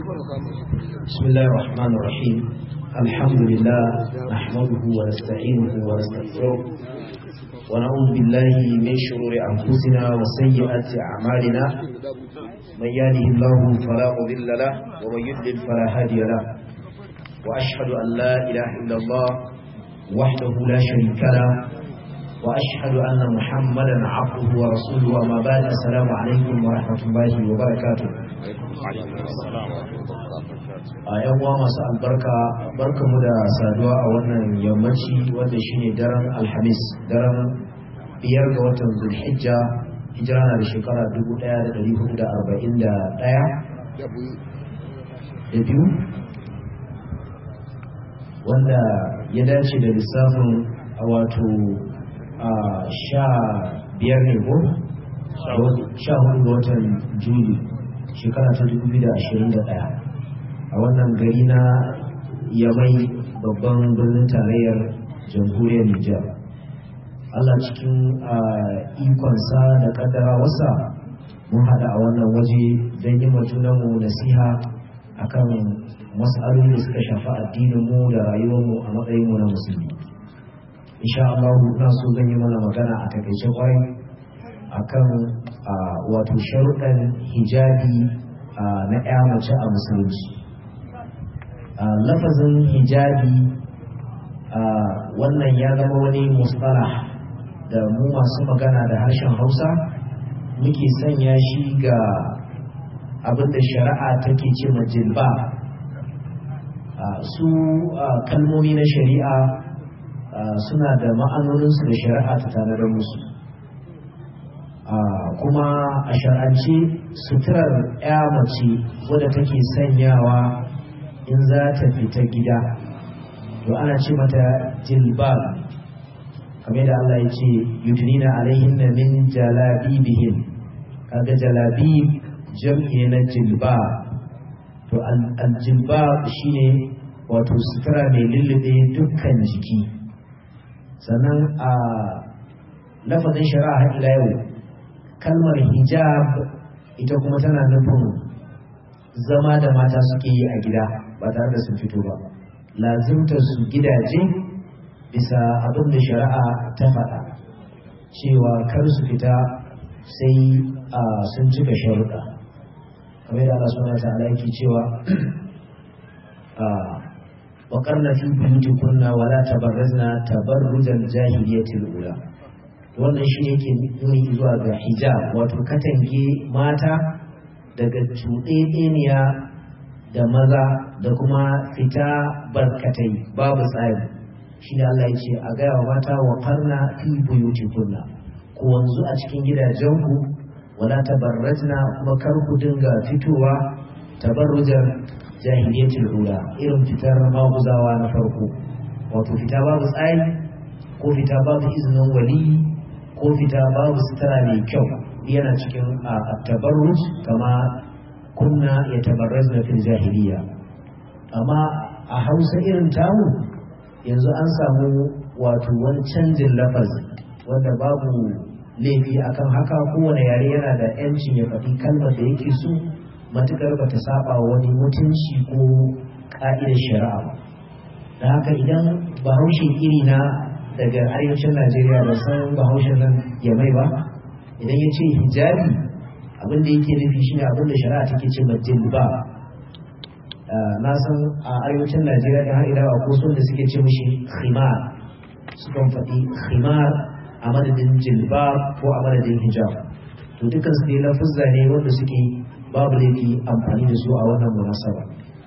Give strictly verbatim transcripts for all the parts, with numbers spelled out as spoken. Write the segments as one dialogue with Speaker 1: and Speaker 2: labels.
Speaker 1: بسم الله الرحمن الرحيم. الحمد لله نحمده ونستعينه ونستغفره ونعوذ بالله من شرور أنفسنا وسيئات أعمالنا. من يهده الله فلا مضل له ومن يضلل فلا هادي له، وأشهد أن لا إله إلا الله وحده لا شريك له، وأشهد أن محمدا عبده ورسوله. وما بعد، السلام عليكم ورحمة الله وبركاته. a yan uwa masu albarka, barkamu da saduwa a wannan yammaci wanda shine daren alhamis, daren biyar ga watan zulhijja. hijira na da shekara dubu ɗaya da ɗari hudu da arba'in da ɗaya da biyu, wanda ya dace da lissafin a wato a sha biyar ne ko sha hudu ga watan juli shekara ta dubu biyu da ashirin da ɗaya a wannan gari na Yamai, babban birnin tarayyar jamhuriyar Nijar. Allah cikin ikonsa da kaddarawarsa mun haɗa a wannan waje don yi junanmu nasiha akan mas'aloli da suka shafi addininmu da rayuwarmu a matsayinmu na musulmi. Insha Allah na so zan yi mana magana a takaice kwarai akan wato sharuɗan hijabi na ƴa mace a musulunci. lafazin hijabi wannan ya zama wani mustalah da mu masu magana da harshen Hausa muke sanya shi ga abinda shari'a take ce ma jilba. su kalmomi na shari'a suna da ma'anoninsu da shari'a ta tanadar musu, kuma a shar'ance suturar ƴa mace wadda take sanyawa in za ta fita gida to ana ce mata jilbab, kamar da Allah ya ce yudnina alaihinna min jalabibihim. kaga jalabib jam'i na jilbab. to al-jilbab shine wato sutura mai lullube dukkan jiki. sannan a lafazin shari'a ila yau kalmar hijab ita kuma tana nufin zama da mata suke yi a gida ba tare da sun fito ba, lazimtar su gidaje bisa abin da shari'a ta faɗa cewa kar su fita sai sun cika sharuɗa, kamar da Allah subhanahu wa ta'ala yake cewa wa qarna fi buyutikunna wa la tabarrazna tabarrujal jahiliyatil ula. wannan shi yake nuni zuwa ga hijab, wato katange mata daga cuɗeɗeniya da maza da kuma fita barkatai babu tsari. shi ne Allah ya ce a gaya wa mata wa qarna fi buyutikunna, ku wanzu a cikin gidajenku, wala tabarrajna, kuma kar ku dinga fitowa tabarrujar jahiliyatul ula, irin fitar maguzawa na farko, wato fita babu tsari ko fita babu izinin wali ko fita babu sutura mai kyau, yana cikin at-tabarruj kama kunna yatabarrazna fil jahiliya. amma a Hausa irin tamu yanzu an samu wato wani canjin lafazi wanda babu laifi akan haka. kowane yare yana da yancin ya faɗi kalmar da yake so matukar bata saba wani mutunci ko ka'idar shari'a ba. da haka idan bahaushe iri na daga arewacin Najeriya ba san bahaushen nan ya mai ba, idan ya ce hijabi abin da yake nufi shine abin da shari'a take ce majilba. na san a arewacin Najeriya da har irawa ko sun da suke ce mishi khimar, sukan faɗi khimar a madadin jilba ko a madadin hijab. to dukkan su dai lafuzza ne wanda suke babu laifi amfani da su a wannan munasaba.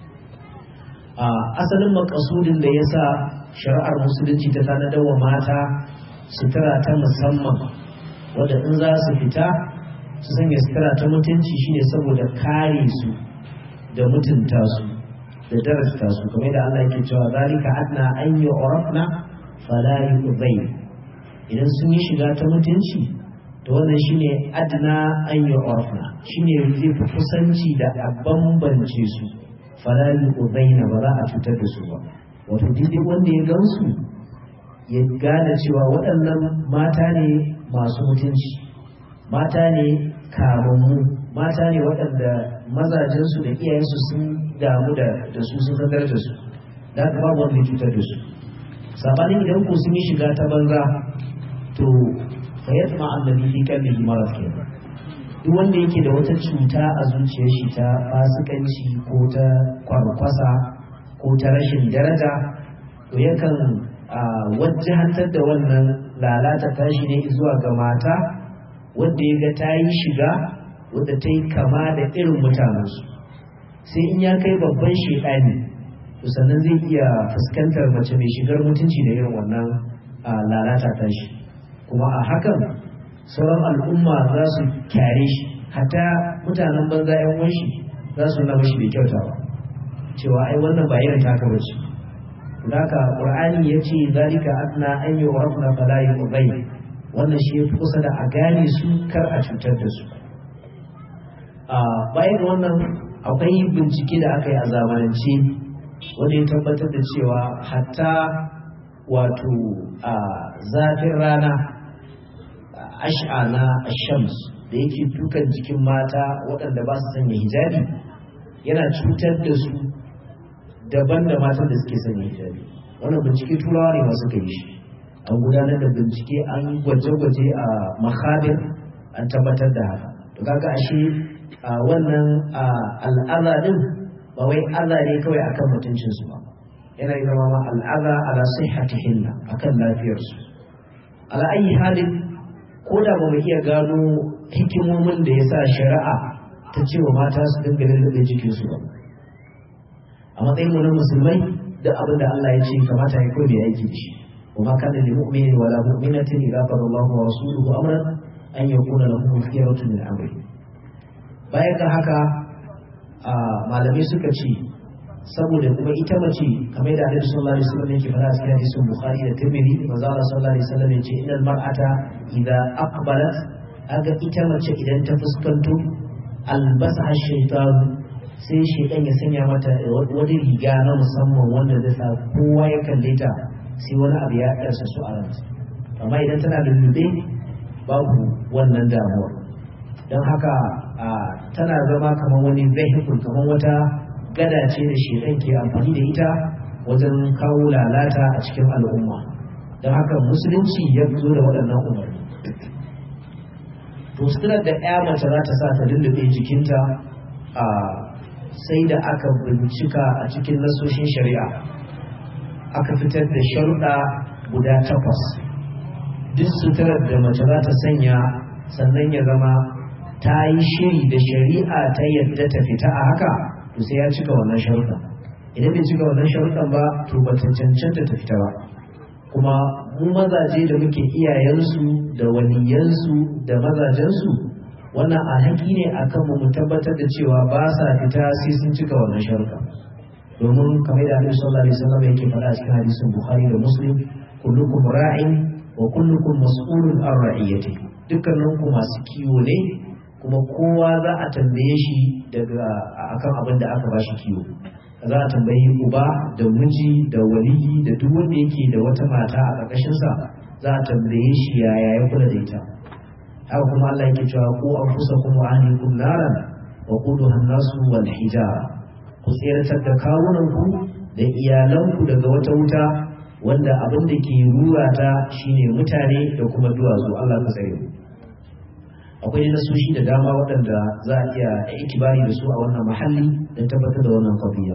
Speaker 1: a asalin makasudin da yasa shari'ar musulunci ta tanadar wa mata sutura ta musamman wadda in za su fita su sanya sutura ta mutunci shine saboda kare su da mutunta su da darasta su, kamar da Allah yake cewa zalika adna an yu'rafna fala yu'zay. idan sun yi shiga ta mutunci to wannan shine adna an yu'rafna, shine zai fi kusanci da a bambance su, fala yu'zayna, ba za a cutar da su ba. wato duk wanda ya gansu ya gane cewa waɗannan mata ne masu mutunci, mata ne kamammu, mata ne waɗanda mazajensu da iyayensu sun damu da da su sun san darajar su da haka babu wanda ya cutar da su sabanin idan ko sun yi shiga ta banza to fa yatma annabi fi qalbihi marad kenan duk wanda yake da wata cuta a zuciyar shi ta fasikanci ko ta kwarkwasa ko ta rashin daraja to yakan wajjahantar da wannan lalata tashi ne zuwa ga mata wadda ya ga ta yi shiga wadda ta yi kama da irin mutanensu sai in ya kai babban shekani to sannan zai iya fuskantar mace mai shigar mutunci da irin wannan lalata tashi kuma a hakan sauran al'umma za su kyare shi hatta mutanen banza yan wanshi za su nuna mashi bai kyauta ba cewa ai wannan ba irin taka bace haka qur'ani yace zalika adna an yu'rafna fala yu'zay wannan shi yafi kusa da a gane su kar a cutar da su a bayan wannan akwai bincike da aka yi a zamanance wanda ya tabbatar da cewa hatta wato a zafin rana ash'a na shams da yake dukan jikin mata waɗanda ba su sanya hijabi yana cutar da su daban da matan da suke sanya hijabi wannan bincike turawa ne masu kai shi an gudanar da bincike an gwaje-gwaje a makhabir an tabbatar da haka to kaga ashe wannan al'aza din ba wai aza ne kawai akan mutuncin su ba yana yi zama al'aza ala sihhatihinna akan lafiyar su ala ayi halin ko da ba mu iya gano hikimomin da yasa shari'a ta ce wa mata su dinga lullube jikin su ba a matsayin mu na musulmai da abin da Allah ya ce kamata ya koyi aiki da shi wa ma kana lil mu'mini wala mu'minatin idza qada Allahu wa rasuluhu amran an yakuna lahum khiyaratu min amri bayan ga haka malamai suka ce saboda kuma ita mace kamar da Annabi sallallahu alaihi wasallam yake fara cikin hadisin Bukhari da Tirmidhi manzo Allah sallallahu alaihi wasallam yace innal mar'ata idza aqbalat aga ita mace idan ta fuskanto albasa ash-shaytan sai shaytan ya sanya mata wani riga na musamman wanda zai sa kowa ya kalle ta sai wani abu ya karsa su a ranta amma idan tana lullube babu wannan damuwa don haka tana zama kamar wani vehicle kamar wata gada ce da shaytan ke amfani da ita wajen kawo lalata a cikin al'umma don haka musulunci ya zo da waɗannan umarni to suturar da ya mace za ta sa ta lullube jikinta a sai da aka bincika a cikin nasoshin shari'a aka fitar da sharuɗa guda takwas duk suturar da mace za ta sanya sannan ya zama ta yi shiri da shari'a ta yadda ta fita a haka to sai ya cika wannan sharuɗan idan bai cika wannan sharuɗan ba to ba ta cancanta ta fita ba kuma mu mazaje da muke iyayensu da waliyansu da mazajensu wannan alhaki ne akan mu tabbatar da cewa ba sa fita sai sun cika wannan sharuɗa domin kamar da Annabi sallallahu alaihi wasallam yake faɗa a cikin hadisin Bukhari da Muslim kullukum ra'in wa kullukum mas'ulun an ra'iyati dukkaninku masu kiwo ne kuma kowa za a tambaye shi daga akan abin da aka bashi kiwo za a tambayi uba da miji da waliyi da duk wanda yake da wata mata a ƙarƙashin sa za a tambaye shi yaya ya kula da ita haka kuma Allah yake cewa ku anfusakum wa ahlikum naran wa quduha an-nasu wal hijara ku tsiratar da kawunanku da iyalanku daga wata wuta wanda abin da ke rura ta shine mutane da kuma duwatsu Allah ka tsare mu akwai nasoshi da dama waɗanda za a iya ikibari da su a wannan mahalli don tabbatar da wannan qadiya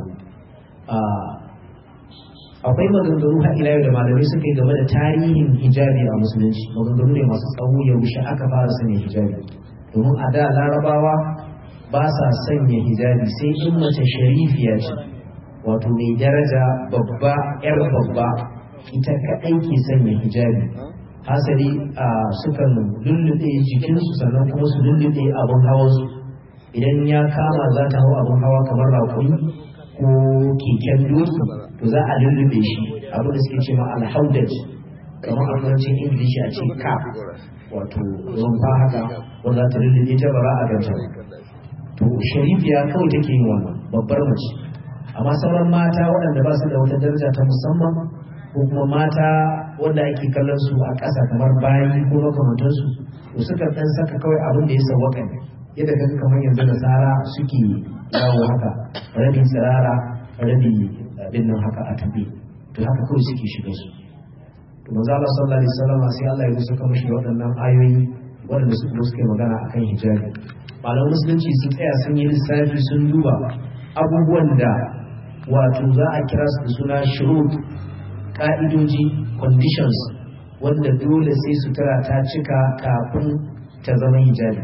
Speaker 1: akwai maganganu har ila yau da malamai suka yi game da tarihin hijabi a musulunci maganganu ne masu tsawo yaushe aka fara sanya hijabi domin a da larabawa ba sa sanya hijabi sai in mace sharifiya ce wato mai daraja babba yar babba ita kaɗai ke sanya hijabi hasali a sukan lullube jikinsu sannan kuma su lullube abin hawansu idan ya kama za ta hau abin hawa kamar rakumi ko keken doki to za a lullube shi abin da suke ce ma alhaudaj kamar a turancin ingilishi a ce cap wato rumfa haka wanda za ta lullube ta bara a ganta to sharifiya kawai take yin wannan babbar mace amma sauran mata waɗanda ba su da wata daraja ta musamman ko kuma mata wanda ake kallon su a ƙasa kamar bayi ko makamantansu to suka ɗan saka kawai abin da ya sawwaka ne yadda kaga kamar yanzu nasara suke yawo haka rabi tsirara rabi abin nan haka a tabi to haka kawai suke shiga su to manzo Allah sallallahu alaihi wasallam sai Allah ya saka mishi waɗannan ayoyi waɗanda su suke magana akan hijabi malaman musulunci sun tsaya sun yi lissafi sun duba abubuwan da wato za a kira su da suna shurut ka'idoji conditions wanda dole sai sutura ta cika kafin ta zama hijabi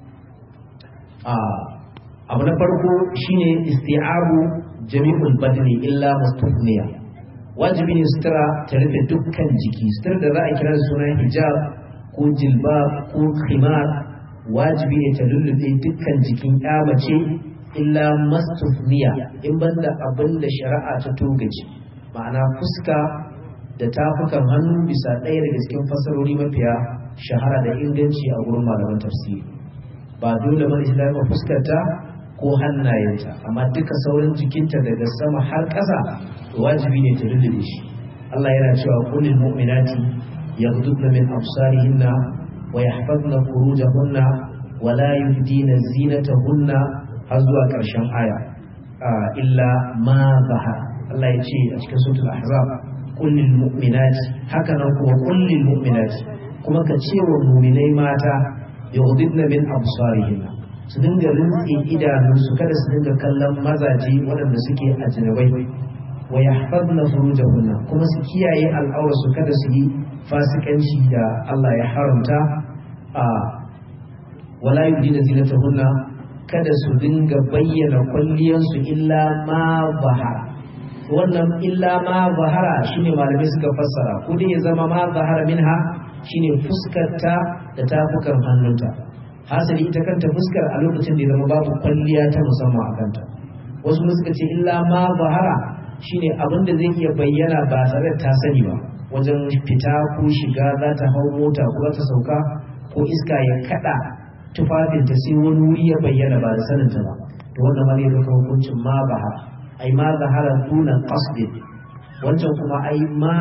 Speaker 1: abu na farko shine isti'abu jami'ul badni illa mustafniya wajibi ne sutura ta rufe dukkan jiki sutura da za a kira da suna hijab ko jilbab ko khimar wajibi ne ta lullube dukkan jikin ya mace illa mustafniya in banda abin da shari'a ta togace ma'ana fuska da tafukan hannu bisa ɗaya daga cikin fasarori mafiya shahara da inganci a gurin malaman tafsiri ba dole bane shi da fuskarta ko hannayenta amma duka sauran jikinta daga sama har ƙasa wajibi ne ta lullube shi Allah yana cewa kullil mu'minati yaghdudna min absarihinna wa yahfazna furujahunna wa la yubdina zinatahunna har zuwa ƙarshen aya illa ma zahara Allah ya ce a cikin suratul ahzab kullil mu'minati haka nan kuma kullil mu'minati kuma ka ce wa mu'minai mata yaghdudna min absarihinna su dinga rintsi idanunsu kada su dinga kallon mazaje waɗanda suke ajnabai wa yahfazna furujahunna kuma su kiyaye al'aurarsu kada su yi fasikanci da Allah ya haramta a wala yubdina zinatahunna kada su dinga bayyana kwalliyansu illa ma zahara wannan illa ma zahara shine malamai suka fassara ko dai ya zama ma zahara minha shine fuskarta da tafukan hannunta hasali ita kanta fuskar a lokacin da zama babu kwalliya ta musamman a kanta wasu suka ce illa ma zahara shine abin da zai iya bayyana ba tare da ta sani ba wajen fita ko shiga za ta hau mota ko ta sauka ko iska ya kada tufafinta sai wani wuri ya bayyana ba da saninta ba to wannan ma ne da hukuncin ma zahara ai ma zahara duna qasdin wancan kuma ai ma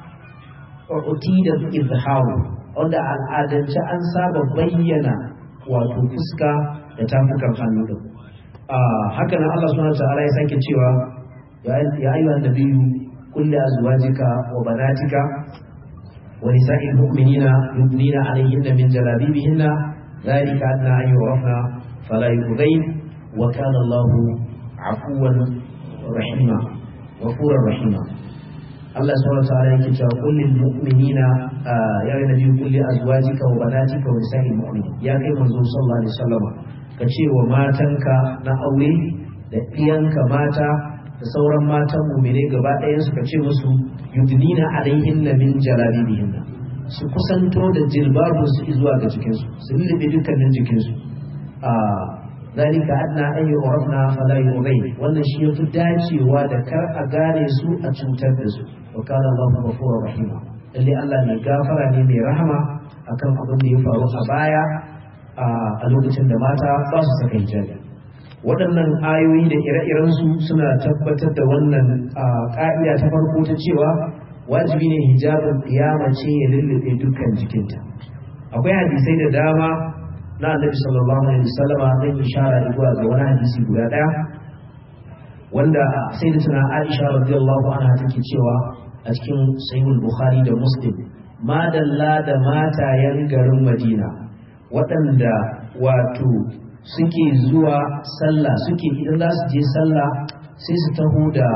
Speaker 1: utida izharu wanda al'adance an saba bayyana wato fuska da tafukan hannu din haka nan Allah subhanahu wa ta'ala ya sake cewa ya ayyuhan nabiyyu qul li azwajika wa banatika wa nisa'il mu'minina yudnina 'alayhinna min jalabibihinna dhalika adna an yurafna fala yu'dhayn wa kana Allahu 'afuwan rahima ghafurur rahima Allah subhanahu wa ta'ala yake cewa qul lil mu'minina ya nabiyyu qul li azwajika wa banatika wa nisa'il mu'minin ya kai manzo sallallahu alaihi wasallam ka ce wa matanka na aure da iyanka mata da sauran matan mu'mine gaba ɗayan su ka ce musu yudnina alaihinna min jalabibihinna su kusanto da jilbabun su zuwa ga jikin su su lullube dukkanin jikin su a zalika adna an yu'rafna fala yu'dhayn wannan shi yafi dacewa da kar a gane su a cutar da su wa kana Allahu ghafurur rahim lalle Allah mai gafara ne mai rahama akan abin da ya faru a baya a lokacin da mata ba su saka hijabi waɗannan ayoyi da ire-iren su suna tabbatar da wannan ƙa'ida ta farko ta cewa wajibi ne hijabin ƙiyama ce ya lullube dukkan jikinta akwai hadisai da dama na annabi sallallahu alaihi wasallam zan ishara zuwa ga wani hadisi guda daya wanda sayyidatuna Aisha radiyallahu anha take cewa a cikin sahihul Bukhari da Muslim madalla da matayen garin Madina waɗanda wato suke zuwa sallah suke idan za su je sallah sai su taho da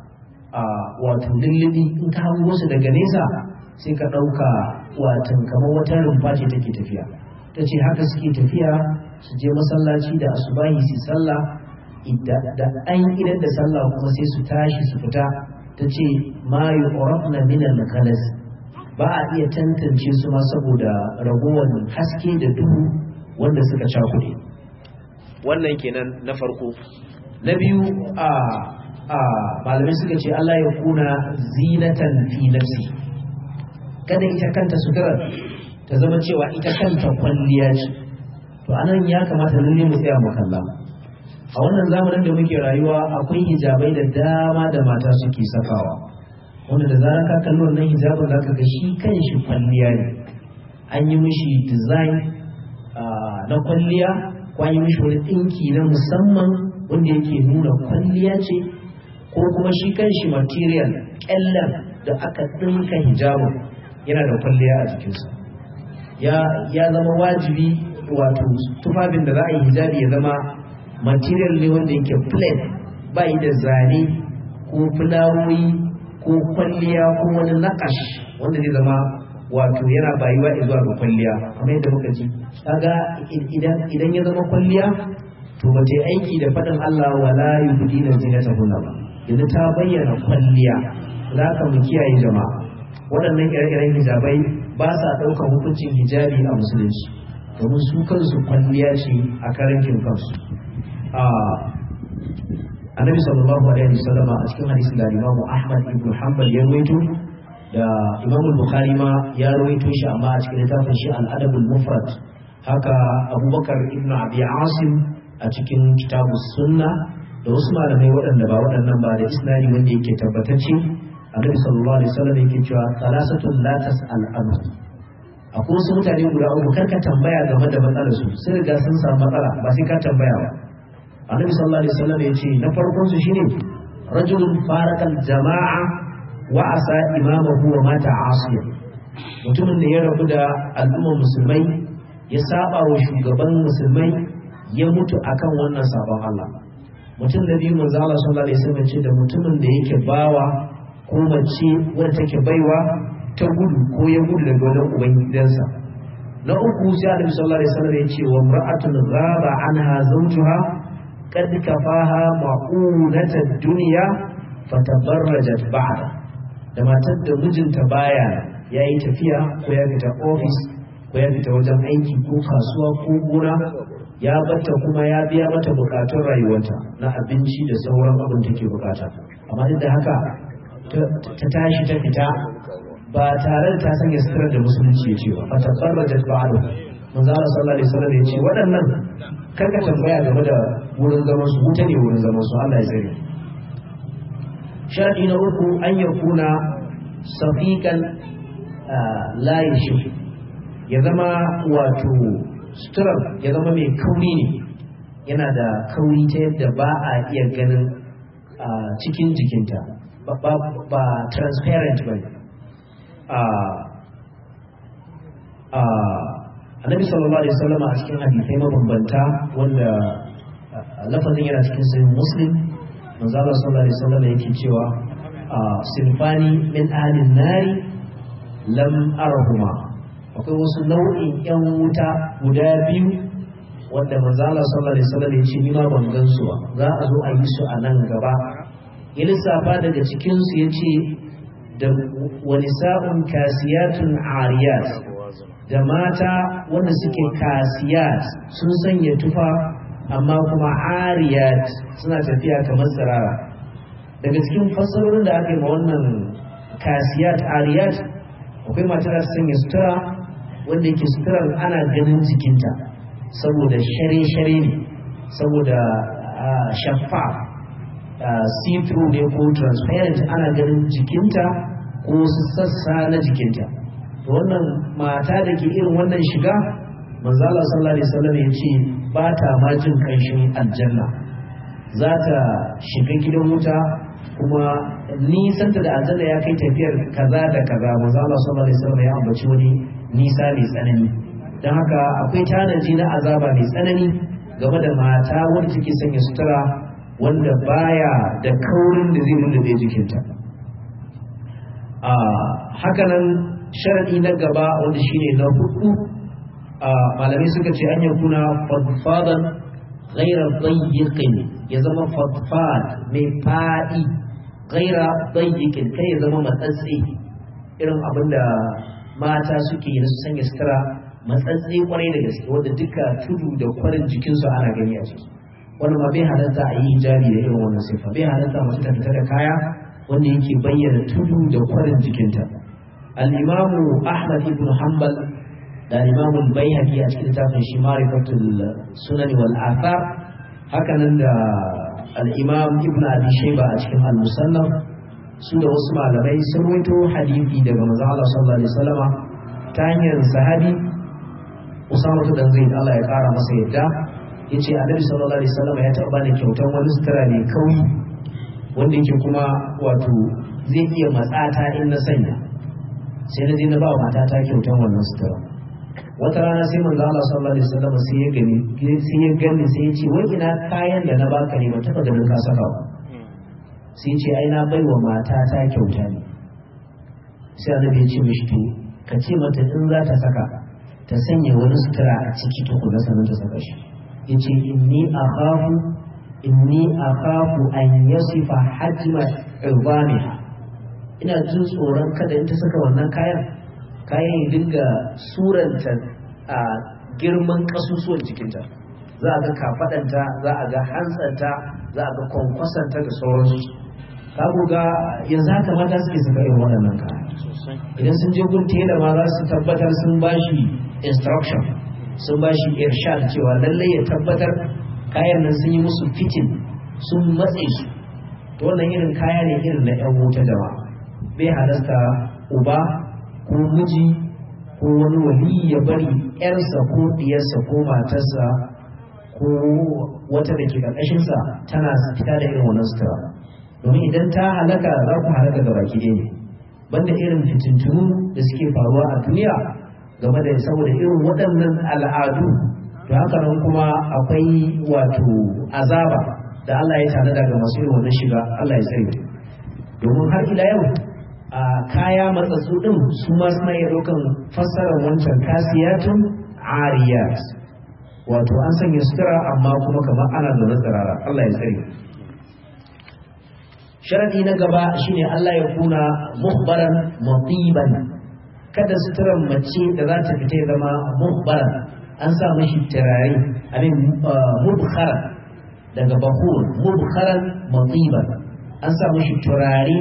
Speaker 1: wato lullubi in ka hango su daga nesa sai ka ɗauka watan kamar wata rumfa ce take tafiya ta ce haka suke tafiya su je masallaci da asubahi su sallah da an idan da sallah kuma sai su tashi su fita ta ce ma yu'rafna min al-khalas ba a iya tantance su ma saboda ragowar haske da duhu wanda suka cakuɗe wannan kenan na farko na biyu a a malamai suka ce Allah ya kuna zinatan fi nafsi kada ita kanta sutura ta zama cewa ita kanta kwalliya ce to anan ya kamata lalle mu tsaya mu kalla a wannan zamanin da muke rayuwa akwai hijabai da dama da mata suke sakawa wanda da zarar ka kalli wannan hijabin zaka ga shi kanshi kwalliya ne an yi mishi design na kwalliya ko an yi mishi wani ɗinki na musamman wanda yake nuna kwalliya ce, ko kuma shi kanshi material ƙyallen da aka ɗinka hijabin yana da kwalliya a jikinsa. Ya zama wajibi wato tufafin da za a yi hijabi ya zama material ne wanda yake plain, ba yi da zane ko fulawoyi ko kwalliya ko wani nakash wanda zai zama wato yana bayuwa zuwa ga kwalliya. Kamar yadda muka ji kaga idan ya zama kwalliya to ba ta aiki da faɗin Allah wala yubdina zinatahunna ba, yanzu ta bayyana kwalliya. Za ka mu kiyaye jama'a, waɗannan ire-iren hijabai ba sa ɗaukar hukuncin hijabi a musulunci, domin su kansu kwalliya ce a karankin kansu. Annabi sallallahu alaihi wasallama a cikin hadisi da Imam Ahmad ibn Hanbal ya rawaito, da Imam Bukhari ma ya rawaito shi amma a cikin littafin shi Al-Adab al-Mufrad, haka Abubakar ibn Abi Asim a cikin Kitabus Sunna, da wasu malamai waɗanda ba waɗannan ba da isnadi wanda yake tabbatacce. Annabi sallallahu alaihi wasallam yake cewa salasatun la tas'al anhu, akwai wasu mutane guda uku karka tambaya game da matsalar su, sun riga sun samu matsala ba sai ka tambaya ba. Annabi sallallahu alaihi wasallam ya ce na farkon su shine rajulun farakal jama'a wa asa imamahu wa mata asiya, mutumin da ya rabu da al'ummar musulmai ya saba wa shugaban musulmai ya mutu akan wannan sabon Allah. Mutum da biyu manzo Allah sallallahu alaihi wasallam ce da mutumin da yake bawa ko mace wanda take baiwa ta gudu ko ya gudu daga wajen ubangidansa. Na uku sai Annabi sallallahu alaihi wasallam ya ce wa mar'atun ghaba anha zawjuha qad kafaha ma'unata dunya fatabarrajat ba'da, da matar da mijinta baya yayi tafiya ko ya fita office ko ya fita wajen aiki ko kasuwa ko gona, ya batta kuma ya biya mata bukatun rayuwarta na abinci da sauran abin da take bukata, amma duk da haka ta tashi ta fita ba tare da ta sanya sitirar da musulunci ya ce ba, fata farrajat ba'da. Manzo Allah sallallahu alaihi wasallam ya ce waɗannan karka tambaya game da wurin zaman su, wuta ne wurin zaman su, Allah ya tsare. Sharadi na uku an yakuna safiqan la yashif, ya zama wato suturar ya zama mai kauri ne, yana da kauri ta yadda ba a iya ganin cikin jikinta, ba transparent ba. Annabi sallallahu alaihi wasallam a cikin hadisai mabambanta wanda lafazin yana cikin sahih Muslim, manzo Allah sallallahu alaihi wasallam yake cewa sinfani min ahli nari lam arahuma, akwai wasu nau'in yan wuta guda biyu wanda manzo Allah sallallahu alaihi wasallam ya ce ni ma ban gan su ba, za a zo a yi su a nan gaba. Ya lissafa daga cikin su yace da wanisa'un kasiyatun ariyat, da mata wanda suke kasiyat sun sanya tufa amma kuma ariyat suna tafiya kamar tsirara. Daga cikin fassarorin da aka yi ma wannan kasiyat ariyat, akwai mata da sanya sutura wanda yake suturar ana ganin jikinta saboda share-share ne, saboda shaffa see-through ne ko transparent, ana ganin jikinta ko su sassa na jikinta. To wannan mata da ke irin wannan shiga, manzo Allah sallallahu alaihi wasallam ya ce ba ta ma jin kanshin aljanna, za ta shiga gidan wuta kuma nisanta da aljanna ya kai tafiyar kaza da kaza. Manzo Allah sallallahu alaihi wasallam ya ambaci wani nisa mai tsanani, don haka akwai tanaji na azaba mai tsanani game da mata wanda take sanya sutura wanda baya da kaurin da zai lullube jikinta. a hakanan sharadi na gaba wanda shine na hudu, malamai suka ce an yakuna fadfadan ghaira dayyiqin, ya zama fadfad mai fadi, ghaira dayyiqin kai ya zama matsatsi, irin abinda mata suke yi su sanya sutura matsatsi kwarai da gaske wanda duka tudu da kwarin jikinsu ana gani a ciki. Wannan ma bai halatta a yi hijabi da irin wannan sifa, bai halatta mace ta fita da kaya wanda yake bayyana tudu da kwarin jikinta. Al-Imamu Ahmad ibn Hanbal da Al-Imamu Al-Baihaqi a cikin littafin shi Ma'rifatul Sunan wal Athar, hakanan da Al-Imam Ibn Abi Shayba a cikin Al-Musannaf, su da wasu malamai sun rawaito hadisi daga manzo Allah sallallahu alaihi wasallama ta hanyar sahabi Usama dan Zaid Allah ya kara masa yadda yace Annabi sallallahu alaihi wasallam ya taɓa bani kyautan wani sutura ne kauyi wanda yake kuma wato zai iya matsata in na sanya, sai na je na ba wa matata kyautan wannan sutura. Wata rana sai manzo Allah sallallahu alaihi wasallam sai ya gani sai ya gani sai ya ce wai ina kayan da na baka ne ba taɓa ganin ka saka ba. Sai ya ce ai na bai wa matata kyauta ne. Sai Annabi ya ce mishi to ka ce mata in za ta saka ta sanya wani sutura a ciki to kuma sanin ta saka shi. Yace inni akhafu inni akhafu an yasifa hajma ibamiha, ina jin tsoron kada in ta saka wannan kayan kayan ya dinga suranta a girman kasusuwan jikinta, za a ga kafadanta, za a ga hantsanta, za a ga kwankwasanta da sauransu. ka ga yanzu haka mata suke saka irin waɗannan kaya. Idan sun je gun tela ma za su tabbatar sun bashi instruction, sun bashi irshad cewa lallai ya tabbatar kayan nan sun yi musu fitin, sun matse su. To wannan irin kaya ne irin na ƴan wuta jama'a. Bai halasta uba ko miji ko wani wali ya bari ƴarsa ko diyarsa ko matarsa ko wata da ke ƙarƙashinsa tana fita da irin wannan sutura. Domin idan ta halaka za ku halaka ga baki ɗaya ne. Banda irin fitintunu da suke faruwa a duniya game da saboda irin waɗannan al'adu, to haka nan kuma akwai wato azaba da Allah ya tanada ga masu irin wannan shiga. Allah ya tsare. Domin har ila yau a kaya matsatsu din su ma suna iya ɗaukan fassarar wancan kasiyatun ariyat, wato an sanya sutura amma kuma kamar ana da tsirara. Allah ya tsare. Sharadi na gaba shine Allah ya kuna mukhbaran matiban, kada suturan mace da za ta fita zama mukhbaran an sa mishi turare, abin mubkharan daga bahur, mubkharan matiban an sa mishi turare.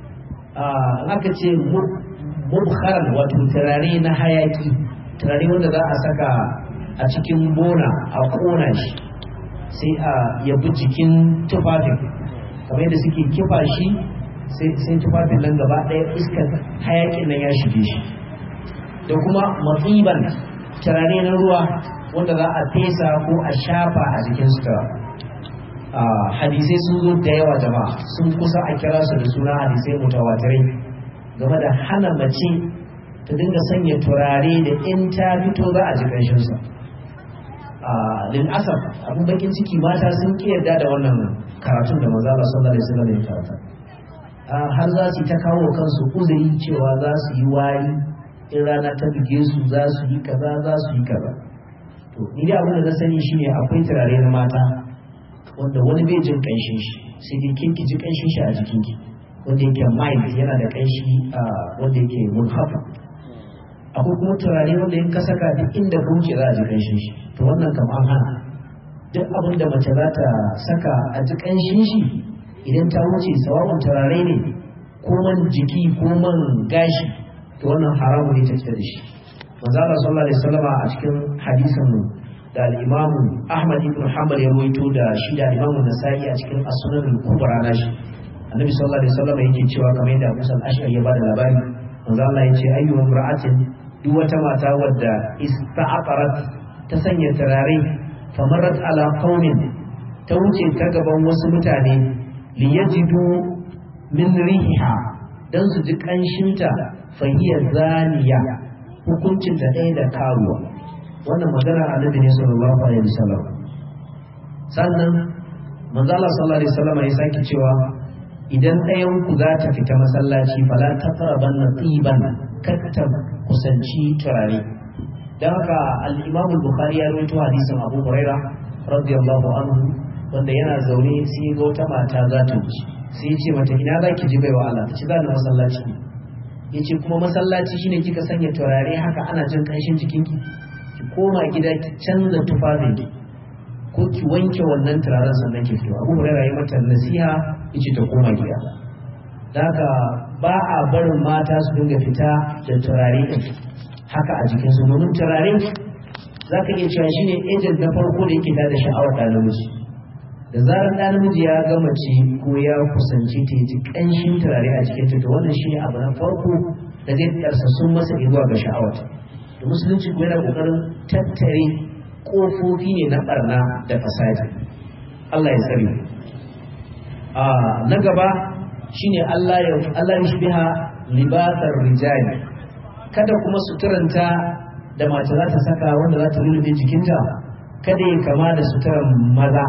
Speaker 1: Aka ce mubkharan wato turare na hayaki, turare wanda za a saka a cikin bona a kona shi sai a yabi jikin tufafin, kamar yadda suke kifa shi sai tufafin nan gaba ɗaya iskar hayakin nan ya shige shi. Da kuma matsiban turare na ruwa wanda za a fesa ko a shafa a jikin sutura. Hadisai sun zo da yawa jama'a, sun kusa a kira su da suna hadisai mutawatirai game da hana mace ta dinga sanya turare da in ta fito za a ji ƙanshinsa. Lil asaf abin bakin ciki mata sun ki yarda da wannan karatun da manzo Allah sallallahu alaihi wasallam ya karanta. Har za su ta kawo kansu uzuri cewa za su yi wari in rana ta buge su, za su yi kaza za su yi kaza. To ni da abin da na sani shine akwai turare na mata wanda wani bai jin kanshin shi, sai dai kin ki ji kanshin shi a jikinki, wanda yake mild, yana da kanshi wanda yake munhafa. Akwai kuma turare wanda in ka saka duk inda ka wuce za a ji kanshin shi, to wannan kam an hana. Duk abin da mace za ta saka a ji kanshin shi idan ta wuce, sawa'un turare ne ko man jiki ko man gashi, to wannan haramu ne ta fita da shi. Manzo Allah sallallahu alaihi wasallam a cikin hadisin mu da al-Imam Ahmad ibn Hanbal ya rawaito da shi da Imam Nasa'i a cikin As-Sunan al-Kubra nashi, Annabi sallallahu alaihi wasallam yake cewa kamar yadda Abu Sa'id al-Ash'ari ya bada labari, manzo Allah yace ayyu imra'atin, duk wata mata wadda ista'arat ta sanya turare, famarrat ala qaumin, ta wuce ta gaban wasu mutane, liyajidu min rihiha, dan su ji kanshinta, fahiya zaniya, hukuncin ta ɗaya da karuwa. Wannan magana Annabi ne sallallahu alaihi wasallam. Sannan manzo Allah sallallahu alaihi wasallam ya sake cewa idan ɗayan ku za ta fita masallaci fala taqrabanna tiban, katta kusanci turare. Dan haka al-Imam al-Bukhari ya rawaito hadisin Abu Hurairah radiyallahu anhu, wanda yana zaune sai ga wata mata za ta wuce, sai ya ce mata ina zaki ji baiwa Allah? Ta ce za ni masallaci. Yace kuma masallaci shine kika sanya turare haka ana jin kanshin jikinki? Ki koma gida ki canza tufafinki ko ki wanke wannan turaren sannan ki fito. Abu Hurairah ya mata nasiha yace ta koma gida. Daga ba a barin mata su dinga fita da turare din haka a jikinsu, domin turare za ka iya cewa shine agent na farko da yake tada sha'awar ɗan namiji. Da zarar ɗan namiji ya ga mace ko ya kusanci ta ji ƙanshin turare a jikinta, to wannan shine abu na farko da zai ɗarsa sun masa zuwa ga sha'awar. Da musulunci ko yana ƙoƙarin tattare kofofi ne na barna da fasadi. Allah ya tsare a na gaba shine Allah ya Allah ya shibiha libasar rijali, kada kuma suturanta da mace za ta saka wanda za ta lulluɓe jikinta kada ya kama da suturan maza.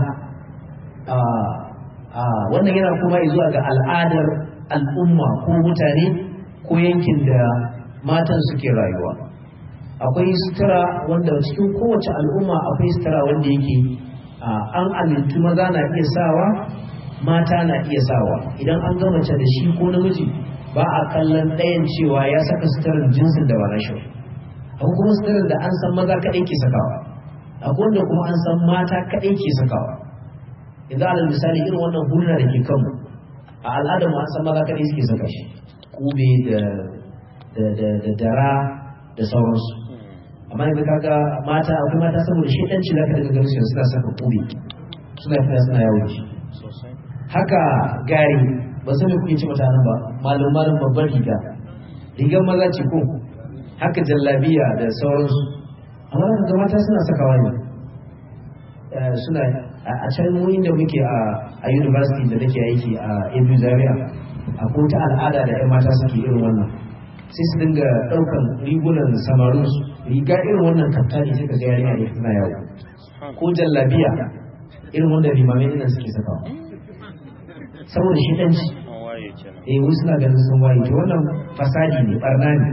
Speaker 1: Wannan yana kuma zuwa ga al'adar al'umma ko mutane ko yankin da matan suke rayuwa. Akwai sutura wanda cikin kowace al'umma akwai sutura wanda yake an amintu maza na iya sawa, mata na iya sawa. Idan an ga mace da shi ko namiji ba a kallon ɗayan cewa ya saka suturar jinsin da ba na shi. Akwai kuma suturar da an san maza kaɗai ke sakawa, akwai wanda kuma an san mata kaɗai ke sakawa. Idan alal misali irin wannan huluna da ke kanmu a al'adar mu an san maza kaɗai suke saka shi, kube da da dara da sauransu. Amma yanzu kaga mata akwai mata saboda shedanci za ka daga ganin su suna saka kube, suna fita suna yawo shi. Haka gari ba san me kuke ce mata nan ba, malum malum babbar riga, rigar maza ce ko haka jallabiya da sauransu. Amma kaga mata suna sakawa ne, suna a can mu inda muke a university da nake aiki a Ebu Zaria, akwai ta al'ada da ƴan mata suke irin wannan, sai su dinga ɗaukan rigunan samarin su, riga irin wannan kaftani sai ka ga yarinya ne tana yawo, ko jallabiya irin wanda limamai ɗin suke sakawa saboda shi ɗanci. Eh wasu suna ganin sun waye, to wannan fasadi ne, barna ne.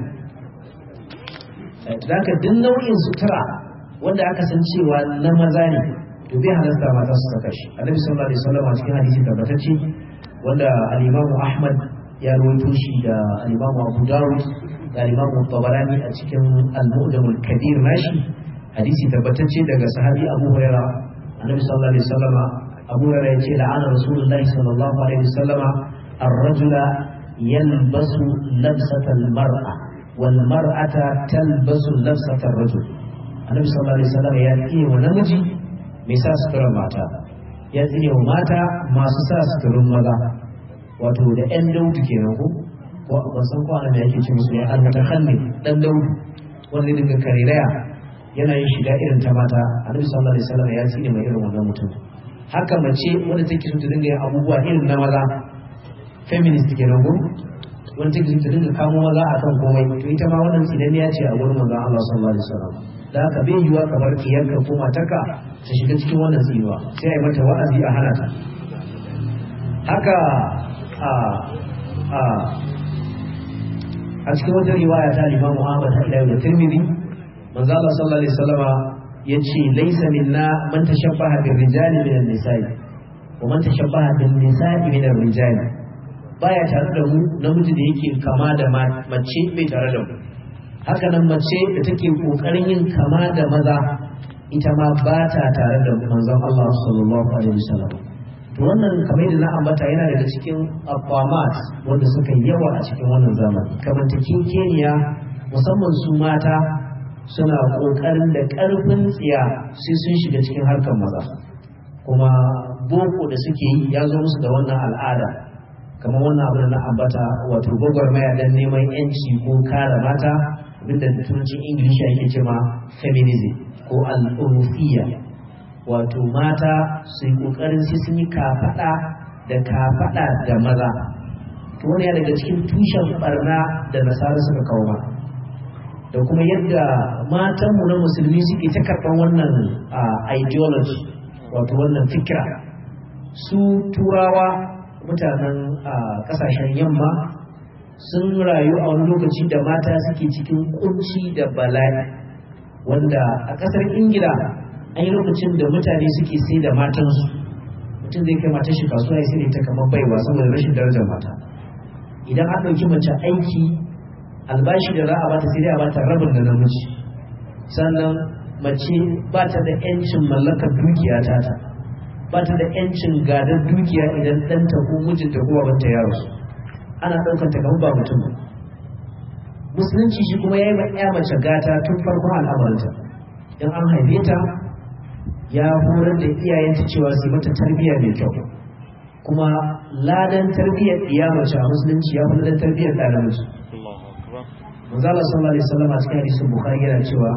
Speaker 1: Zaka duk nau'in sutura wanda aka san cewa na maza ne to bai halasta mata su saka shi. Annabi sallallahu alaihi wasallam a cikin hadisi tabbatacce wanda al-Imam Ahmad ya rawaito shi da al-Imam Abu Dawud da al-Imam Tabarani a cikin al-Mu'jam al-Kabir nashi, hadisi tabbatacce daga sahabi Abu Hurairah. Annabi sallallahu alaihi wasallam Abu Hurairah yace la'ana Rasulullahi sallallahu alaihi wasallam ar-rajula yalbasu labsata al-mar'a wal mar'ata talbasu labsata ar-rajul. Annabi sallallahu alaihi wasallam ya ce wa namiji mai sa suturar mata, ya tsine wa mata masu sa suturin maza, wato da ƴan daudu kenan ko ko ban san ko ana yake ce musu ya al-mutakhalli dan daudu wanda daga kariraya yana yin shiga irin ta mata. Annabi sallallahu alaihi wasallam ya tsine mai irin wannan mutum. Haka mace wanda take so ta dinga yin abubuwa irin na maza, feminist kenan ko wanda take so ta dinga kamo maza akan komai, to ita ma wannan tsinaniya ce a gurin manzon Allah sallallahu alaihi wasallam. Da haka bai yiwa kamar kiyarka ko matarka ta shiga cikin wannan tsinuwa, sai a yi mata wa'azi a hana ta. Haka a a a cikin wata riwaya ta Imam Ahmad da Tirmidhi, manzo Allah sallallahu alaihi wasallama yace laysa minna man tashabbaha bir rijali min an-nisa'i wa man tashabbaha bin nisa'i min ar-rijali. Baya tare da mu namiji da yake kama da mace, bai tare da mu. Haka nan mace da take kokarin yin kama da maza ita ma ba ta tare da manzon Allah sallallahu alaihi wasallam. To wannan kamar da na ambata yana daga cikin aqwamat wanda suka yawa a cikin wannan zamani. Kamar ta kinkeniya musamman su mata suna kokarin da karfin tsiya sai sun shiga cikin harkar maza. Kuma boko da suke yi ya zo musu da wannan al'ada. Kamar wannan abin da na ambata, wato gwagwarmaya dan neman yanci ko kare mata, abinda da turancin Ingilishi ake cewa feminism ko al'urufiyya, wato mata su yi kokarin sai sun yi kafaɗa da kafaɗa da maza. To wani ya daga cikin tushen barna da nasara suka kawo ma, da kuma yadda matanmu na musulmi suke ta karɓar wannan ideology, wato wannan fikira. Su turawa mutanen ƙasashen yamma sun rayu a wani lokaci da mata suke cikin kunci da bala'i, wanda a ƙasar Ingila an yi lokacin da mutane suke sai da matansu. Mutum zai kai matar shi kasuwa ya sai ta kamar baiwa saboda rashin darajar mata. Idan an ɗauki mace aiki, albashi da za a bata sai dai a bata rabin da namiji. Sannan mace ba ta da ƴancin mallakar dukiya ta ta, ba ta da ƴancin gadar dukiya idan ɗanta ko mijinta ko babanta ya rasu. Ana ɗaukar ta kamar ba mutum. Musulunci shi kuma ya yi ma ƴa mace gata tun farkon al'amarinta. In an haife ta ya horar da iyayenta cewa su mata tarbiyya mai kyau, kuma ladan tarbiyyar iya mace a musulunci ya fi ladan tarbiyyar ɗa namiji. Manzo Allah sallallahu alaihi wasallam a cikin hadisin Bukhari yana cewa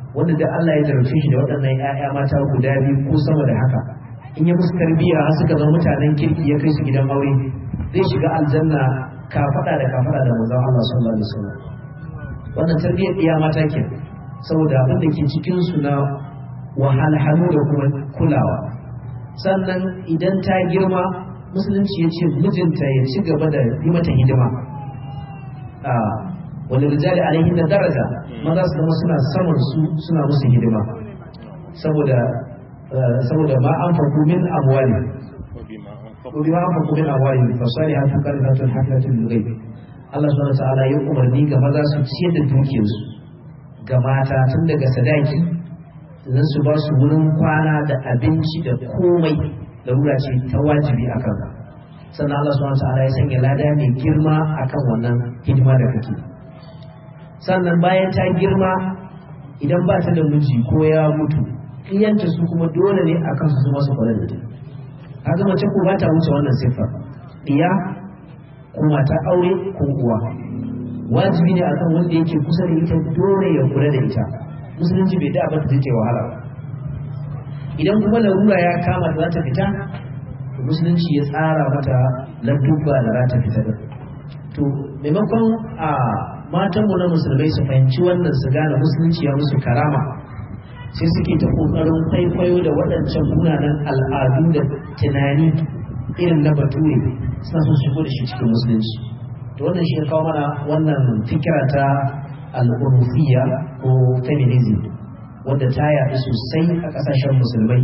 Speaker 1: wanda da Allah ya jarabce shi da waɗannan ƴaƴa mata guda biyu ko sama da haka in ya musu tarbiyya har suka zama mutanen kirki ya kai su gidan aure zai shiga aljanna kafada da kafada da manzon Allah sallallahu alaihi wasallam wannan tarbiyyar iya mata ke saboda abin da ke cikin su na wahalhalu da kuma kulawa sannan idan ta girma musulunci ya ce mijinta ya ci gaba da yi mata hidima a wani rijali alaihin da daraja maza su zama suna saman su suna musu hidima saboda saboda ma an farko min amwali ko bi ma an farko min amwali fa salihatu qalilatun hafilatul ghaib Allah subhanahu wa ta'ala ya umarni ga maza su ciyar da dukiyarsu ga mata tun daga sadaki zan su ba su wurin kwana da abinci da komai da rura ce ta wajibi akan sannan Allah subhanahu wa ta'ala ya sanya lada mai girma akan wannan hidima da kake sannan bayan ta girma idan ba ta da miji ko ya mutu iyanta su kuma dole ne akan su su masu kula da ita kaga mace ko ba ta wuce wannan sifa iya ko mata aure ko uwa wajibi ne akan wanda yake kusa da ita dole ya kula da ita musulunci bai da abin da take wahala idan kuma larura ya kama da za ta fita to musulunci ya tsara mata ladduba da za ta fita da to maimakon a matanmu na musulmai su fahimci wannan su gane musulunci ya musu karama sai suke ta kokarin kwaikwayo da waɗancan munanan al'adu da tunani irin na bature suna so shigo da shi cikin musulunci to wannan shi ya kawo mana wannan fikira ta al'urufiyya ko feminism wadda ta yaɗu sosai a ƙasashen musulmai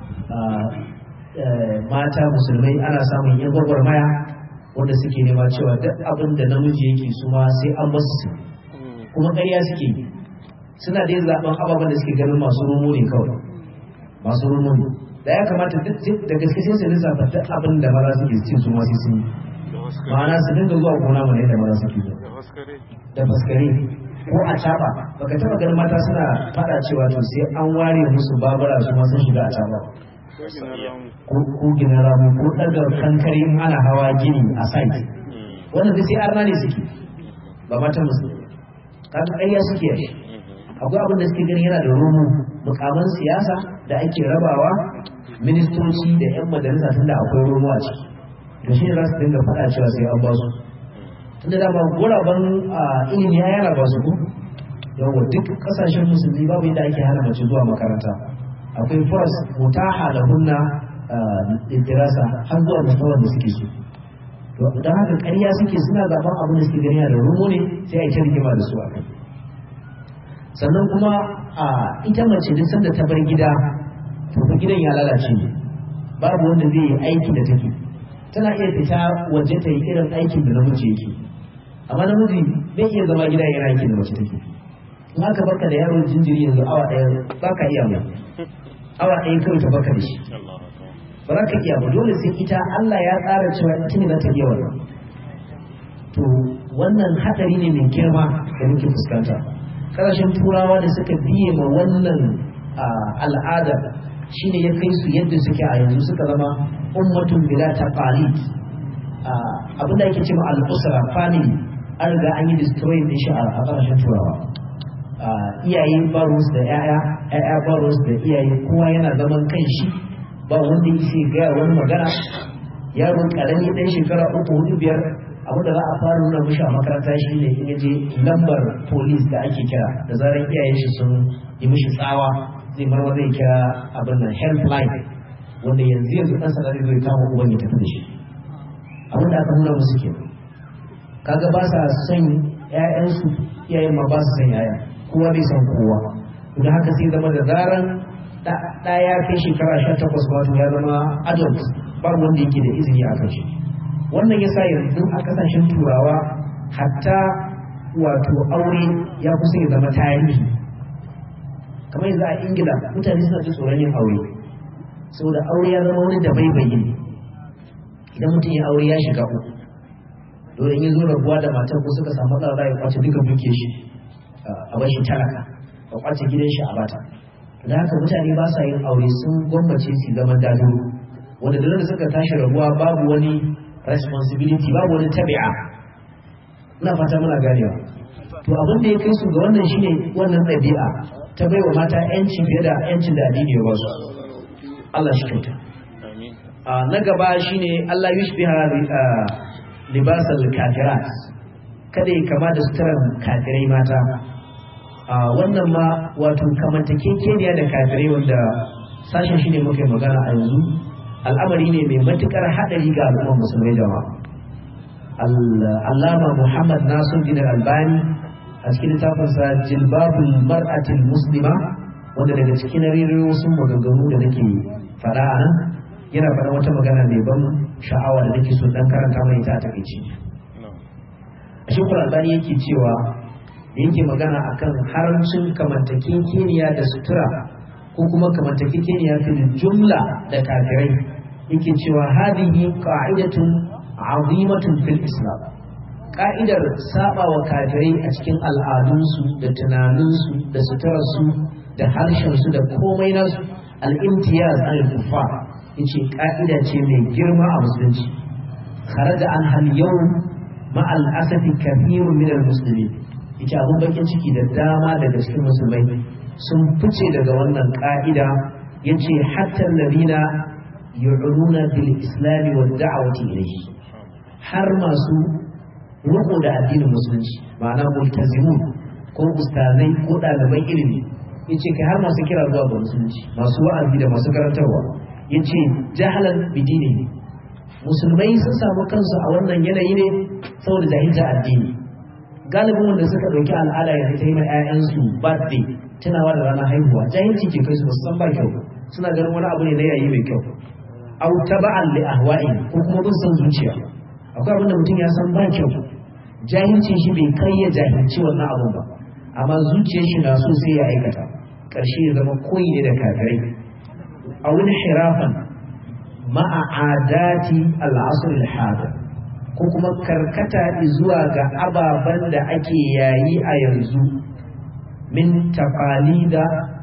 Speaker 1: mata musulmai ana samun yan gwagwarmaya wanda suke nema cewa duk abin da namiji yake su ma sai an basu su kuma ƙarya suke suna da zaben ababen da suke ganin masu rumu ne kawai masu rumu ne da ya kamata da gaske sai su lissafa duk abin da maza suke cin su ma sai sun yi ma'ana su dinga zuwa gona mana yadda maza suke zuwa da faskare ko a caba baka taba ganin mata suna fada cewa to sai an ware musu babura su ma sun shiga a caba ko gina ramu ko ɗaga kankare in ana hawa gini a site wannan duk sai arna ne suke ba mata musulmi kaga ƙarya suke yi akwai abin da suke gani yana da romo mukaman siyasa da ake rabawa ministoci da yan majalisa tunda akwai romo a ciki to shi ne za su dinga faɗa cewa sai an ba su tunda dama guraben ilimi ya yana ba su ku yawa duk ƙasashen musulmi babu inda ake hana mace zuwa makaranta akwai furas mutaha da hunna dirasa har zuwa mustawar da suke so to dan haka ƙarya suke suna zaben abin da suke gani da rumo ne sai a yi rigima da su a kai sannan kuma a ita mace duk sanda ta bar gida to fa gidan ya lalace ne babu wanda zai yi aiki da take tana iya fita waje ta yi irin aikin da namiji yake amma namiji bai iya zama gida yana aikin da mace take in aka barka da yaro jinjiri yanzu awa ɗaya ba ka iya mai awa ɗaya kawai ta baka da shi ba za ka iya ba dole sai ita Allah ya tsara cewa ita ne za ta iya wannan to wannan haɗari ne mai girma da muke fuskanta ƙasashen turawa da suka biye ma wannan al'ada shine ya kai su yadda suke a yanzu suka zama ummatun bila taqalid abinda yake cewa al-usra family an riga an yi destroy din shi a ƙasashen turawa iyaye barus da yaya yaya barus da iyaye kowa yana zaman kanshi ba wanda yake ga wani magana yaro karami dan shekara uku hudu biyar abu da za a fara nuna mishi a makaranta shi ne in yaje lambar police da ake kira da zaran iyayen shi sun yi mishi tsawa zai marwa zai kira abin nan helpline wanda yanzu yanzu dan sadari zai kama uban ya tafi da shi abin da aka nuna musu ke kaga ba sa son ƴaƴansu iyayen ma ba su son yaya kowa bai san kowa don haka sai zama da zaran ɗa ya kai shekara sha takwas wato ya zama adult ba wanda yake da izini a kan shi wannan yasa yanzu a kasashen turawa hatta wato aure ya kusa ya zama tarihi kamar yanzu a ingila mutane suna ji tsoron yin aure saboda aure ya zama wani da bai bayin idan mutum ya aure ya shiga uku dole in ya zo rabuwa da matar ko suka samu matsala ya kwace duka duke shi a bashi talaka a kwace gidan shi a bata da haka mutane ba sa yin aure sun gwammace su zaman dadiro wanda da suka tashi rabuwa babu wani responsibility babu wani tabi'a ina fata muna ganewa to abin da ya kai su ga wannan shine wannan ɗabi'a ta baiwa mata yanci fiye da yancin da addini ya ba su. Allah shi kyauta. Na gaba shine Allah yushbiha libasal kafirat, kada ya kama da suturan kafirai mata. Wannan ma wato kamantakekeniya da kafirai wanda sashen shine muke magana a yanzu, al'amari ne mai matukar hadari ga al'ummar musulmai jama'a. Allama Muhammad Nasiruddin Albani a cikin littafinsa Jilbabul Mar'atil Muslima, wanda daga cikin ririyo sun maganganu da nake fada a nan, yana faɗa wata magana mai ban sha'awa da nake so dan karanta mai ta takeici. A shekul Albani yake cewa da yake magana akan haramcin kamantakekeniya da sutura ko kuma kamantakekeniya fil jumla da kafirai, yake cewa hadihi qa'idatun azimatun fil islam. Ka'idar saba wa kafirai a cikin al'adunsu da tunaninsu da suturarsu da harshensu da komai nasu, al-imtiyaz al-kuffar, yace ka'ida ce mai girma a musulunci. Kharaja an hal yau ma al-asafi kathirun min al-muslimin, yace abun bakin ciki da dama daga cikin musulmai sun fice daga wannan ka'ida. Yace hatta alladhina yu'minuna bil islam wa da'wati ilayhi, har masu riko da addinin musulunci, ma'ana multazimun ko ustazai ko ɗaliban ilimi, yace kai har masu kira zuwa ga musulunci, masu wa'azi da masu karantarwa, yace jahalan bidini, musulmai sun samu kansu a wannan yanayi ne saboda jahilta addini. Galibin wanda suka ɗauki al'ada ya ta yi ma 'ya'yansu birthday, tunawa da ranar haihuwa, jahilci ke kai su basu san ba kyau, suna ganin wani abu ne na yayi mai kyau. Au taba'an li ahwa'i, ko kuma bin san zuciya. Akwai abin da mutum ya san ba kyau, jahilcin shi bai kai ya jahilci wannan abun ba, amma zuciyar shi na so sai ya aikata, ƙarshe ya zama koyi ne da kafirai. A wani hirafan ma'a adati al'asr al-hadir, ko kuma karkata zuwa ga ababen da ake yayi a yanzu, min taqalida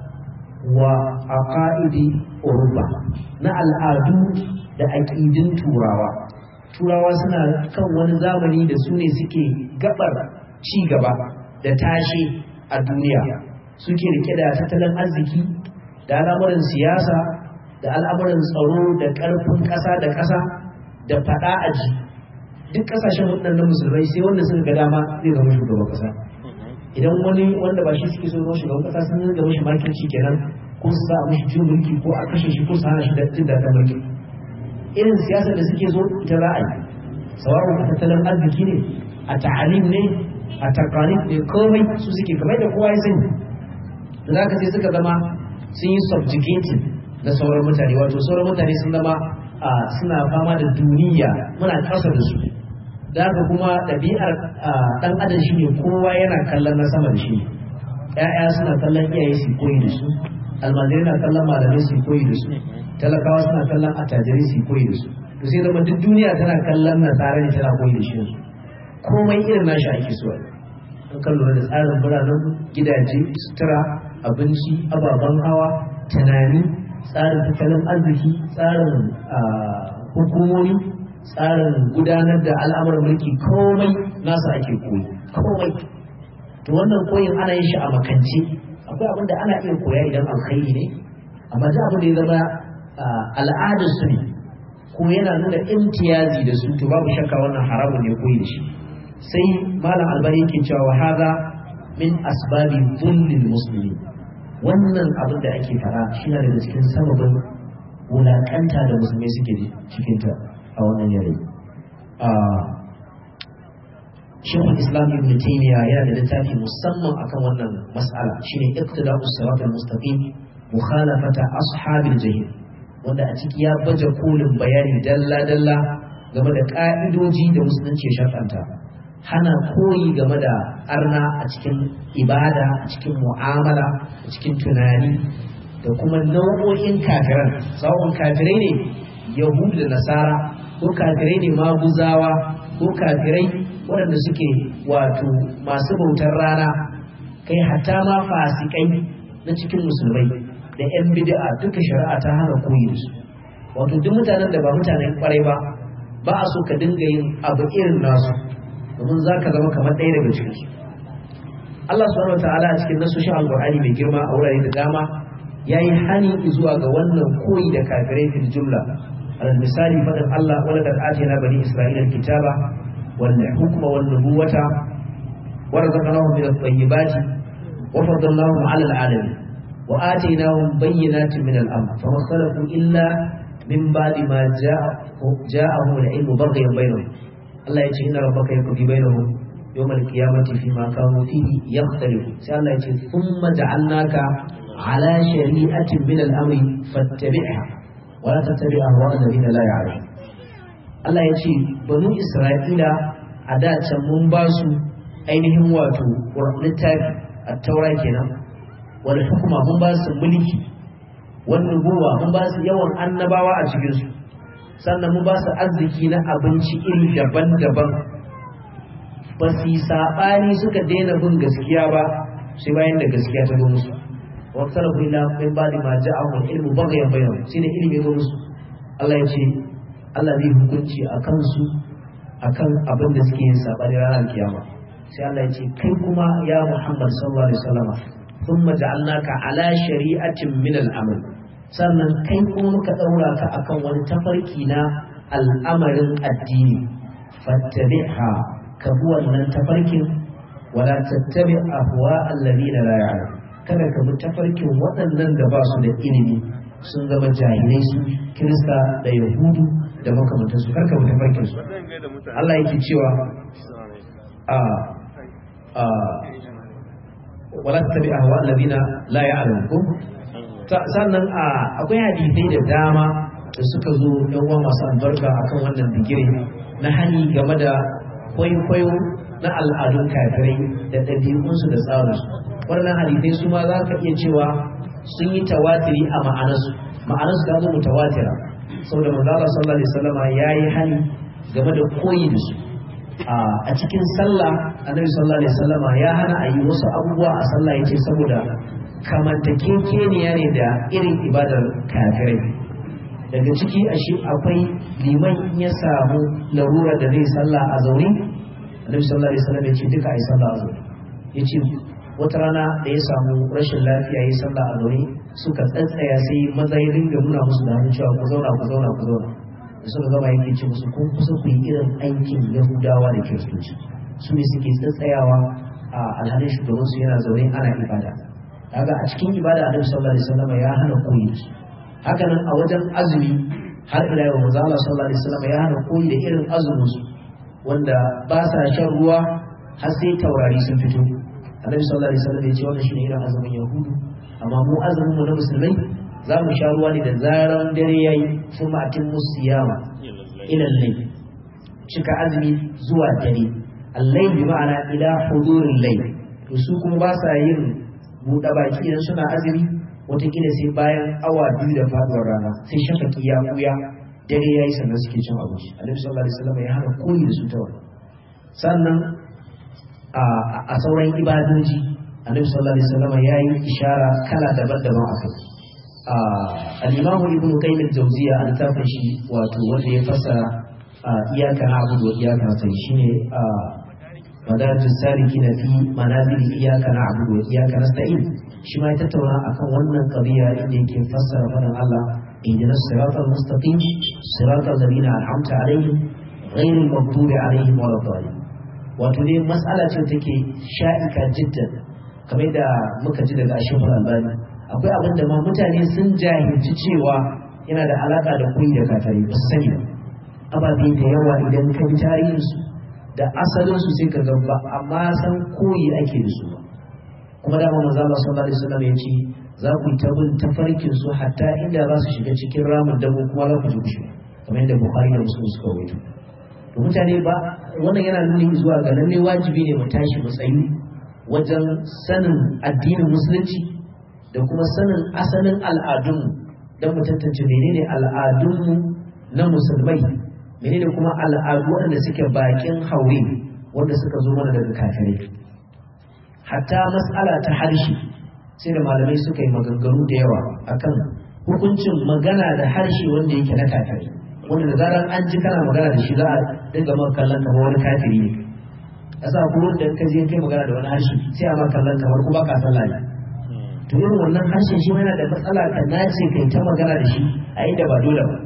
Speaker 1: wa aqaidi urba, na al'adu da aqidin turawa. Turawa suna kan wani zamani da su ne suke gabar ci gaba da tashi a duniya, suke rike da tattalin arziki da al'amuran siyasa da al'amuran tsaro da ƙarfin ƙasa da ƙasa da faɗa aji. Duk ƙasashen waɗannan musulmai sai wanda suka ga dama zai zama shugaban ƙasa. Idan wani wanda ba shi suke so zama shugaban ƙasa sun ga mashi makirci kenan, ko su sa mashi jin mulki ko a kashe shi ko su hana shi da jin daɗin mulki. Irin siyasar da suke so ita za a yi, sawa'un a tattalin arziki ne, a ta'alim ne, a takalim ne, komai su suke kamar da kowa ya sani. Da za ka sai suka zama sun yi subjugating da sauran mutane, wato sauran mutane sun zama suna fama da duniya, muna ƙasa da su. Da haka kuma ɗabi'ar ɗan adam shi ne kowa yana kallon na sama da shi. ‘Ya'ya suna kallon iyaye su koyi da su, almajirai na kallon malamai su koyi da su, talakawa suna kallon attajirai su koyi da su. To sai zama duk duniya tana kallon nasara ne tana koyi da shi yanzu. Komai irin nashi ake so. An kan lura da tsarin biranen gidaje, sutura, abinci, ababen hawa, tunani, tsarin tattalin arziki, tsarin hukumomi, tsarin gudanar da al'amuran mulki, komai nasa ake koyi. Komai. To wannan koyin ana yin shi a makance. Akwai abin da ana iya koya idan alkhairi ne, amma duk abin da ya zama al'adar su ne ko yana nuna imtiyazi da su, to babu shakka wannan haramun ne koyi da shi. Sai malam albani yake cewa wa hadha min asbabi dhullil muslimin, wannan abin da ake fara shi na daga cikin sababin wulakanta da musulmai suke cikin ta a wannan yanayi. Shaykhul Islam Ibn Taymiyyah yana da littafi musamman akan wannan mas'ala, shine iqtida'us siratal mustaqim mukhalafata ashabil jahil, wanda a ciki ya baje kolin bayani dalla dalla game da ka'idoji da musulunci ya shar'anta, hana koyi game da arna a cikin ibada, a cikin mu'amala, a cikin tunani, da kuma nau'o'in kafiran, sawon kafirai ne yahudu da nasara, ko kafirai ne maguzawa, ko kafirai waɗanda suke wato masu bautar rana, kai hatta ma fasikai na cikin musulmai da 'yan bid'a, duka shari'a ta hana koyi da su. Wato duk mutanen da ba mutanen kwarai ba, ba a so ka dinga yin abu irin nasu, domin za ka zama kamar ɗaya daga cikinsu. Allah subhanahu wataala a cikin nasoshin alqur'ani mai girma a wurare da dama yayi hani zuwa ga wannan koyi da kafirai fil jumla. alal misali fadin Allah wala kad atina bani isra'ila alkitaba wal hukma wan nubuwata warzaqnahum min at-tayyibati wa faddalnahum 'ala al-'alamin wa atainahum bayyinatin min al-amr fama ikhtalafu illa min ba'di ma ja'ahum al-'ilmu baghyan bainahum. Allah yace inna rabbaka yaqdi bainahum يوم القيامة فيما كانوا فيه يختلفون. سأل الله ثم جعلناك على شريعة من الأمر فاتبعها ولا تتبع أهواء الذين لا يعلمون. الله يقول بنو إسرائيل أداة منباسو أينهم واتو ورقلتك التوراة كنا والحكمة منباس الملك والنبوة منباس يوم النبوة أجلسوا sannan mu ba su arziki na abinci iri daban-daban ba su yi saɓani suka daina bin gaskiya ba sai bayan da gaskiya ta zo musu waktar ila min ba'di ma ja'ahum ilmu baghyan bainahum shine ilimi zo musu. Allah ya ce Allah zai hukunci akan su akan abin da suke yin saɓani ranar kiyama. sai Allah ya ce kai kuma ya Muhammad sallallahu alaihi wasallam thumma ja'alnaka ala shari'atin min al-amr sannan kai kuma muka daura ka akan wani tafarki na al'amarin addini fattabi'ha ka bi wannan tafarkin wala tattabi ahwa alladhina la ya'lam kada ka bi tafarkin waɗannan da ba su da ilimi sun zama jahilai su kirista da yahudu da makamantan su karka bi tafarkin su. Allah yake cewa a a wala tattabi ahwa alladhina la ya'lam. Sannan akwai hadisai da dama da suka zo yan uwa masu albarka akan wannan bigire na hani game da kwaikwayo na al'adun kafirai da ɗabi'unsu da tsarinsu. Wannan hadisai su ma za ka iya cewa sun yi tawatiri a ma'anarsu ma'anarsu ta zo mutawatira saboda manzo Allah sallallahu alaihi wasallam yayi hani game da koyi da su. A cikin sallah annabi sallallahu alaihi wasallam ya hana a yi wasu abubuwa a sallah yace saboda kamantakekeniya ne da irin ibadar kafirai. Daga ciki ashe akwai liman ya samu larura da zai sallah a zaune annabi sallallahu alaihi wasallam ya ce duka ai sallah a zaune. Yace wata rana da ya samu rashin lafiya yayi sallah a zaune suka tsantsaya sai maza ya dinga nuna musu da hannu cewa ku zauna ku zauna ku zauna. Da suka gaba yake ce musu kun kusa ku yi irin aikin Yahudawa da Kiristoci. Su ne suke tsantsayawa a alhalin shugabansu yana zaune ana ibada. Kaga a cikin ibada Annabi sallallahu alaihi wasallam ya hana koyi. Haka nan a wajen azumi har ila yau manzo Allah sallallahu alaihi wasallam ya hana koyi da irin azumin su wanda ba sa shan ruwa har sai taurari sun fito. Annabi sallallahu alaihi wasallam ya ce wannan shine irin azumin Yahudu amma mu azumin mu na musulmai za mu sha ruwa ne da zaran dare yayi kuma atin musiyama ila al-layl cika azumi zuwa dare al-layl bi ma'ana ila huduril layl to su kuma ba sa yin buɗe baki idan suna azumi watakila sai bayan awa biyu da faduwar rana sai shafaki ya kuya dare ya yi sannan suke cin abinci. Annabi sallallahu alaihi wasallam ya hana koyi da su ta wani. Sannan a sauran ibadoji Annabi sallallahu alaihi wasallam ya yi ishara kala daban-daban a kai. Al-Imam Ibn Qayyim al-Jawziyya a littafin shi wato wanda ya fassara iyaka na'budu wa iyaka nasta'in shine مدارج السالكين في منازل إياك نعبد وإياك نستعين شما يتتونا أكون ونن قضية إنك يفسر فضل الله إهدنا الصراط المستقيم صراط الذين أنعمت عليهم غير المغضوب عليهم ولا الضالين. وتدي مسألة تكي شائكة جدا كما إذا مكتب الشيخ الألباني أقول أبدا ما متعني سنجاهي تشيوا yana da alaka da koyi da kafiri ba su sani ba ababe da yawa idan ka bi tarihinsu da asalinsu sai ka ga ba amma san koyi ake da su ba kuma da manzo Allah sallallahu alaihi wasallam ya ce za ku yi tabin tafarkin su hatta inda za su shiga cikin ramin dabo kuma za ku ji kushi kamar yadda Bukhari da Muslim suka rawaito. To mutane ba wannan yana nuni zuwa ga lalle wajibi ne mu tashi mu tsayi wajen sanin addinin musulunci da kuma sanin asalin al'adunmu don mu tantance menene al'adunmu na musulmai menene kuma al'adu wanda suke bakin haure wanda suka zo mana daga kafirai. Hatta mas'ala ta harshe sai da malamai suka yi maganganu da yawa akan hukuncin magana da harshe wanda yake na kafirai wanda da zarar an ji kana magana da shi za a dinga maka kallon kamar wani kafiri ne. asa gurin da ka je kai magana da wani harshe sai a maka kallon kamar ko baka sallah ne to irin wannan harshen shi yana da matsala ka nace kai ta magana da shi a inda ba dole ba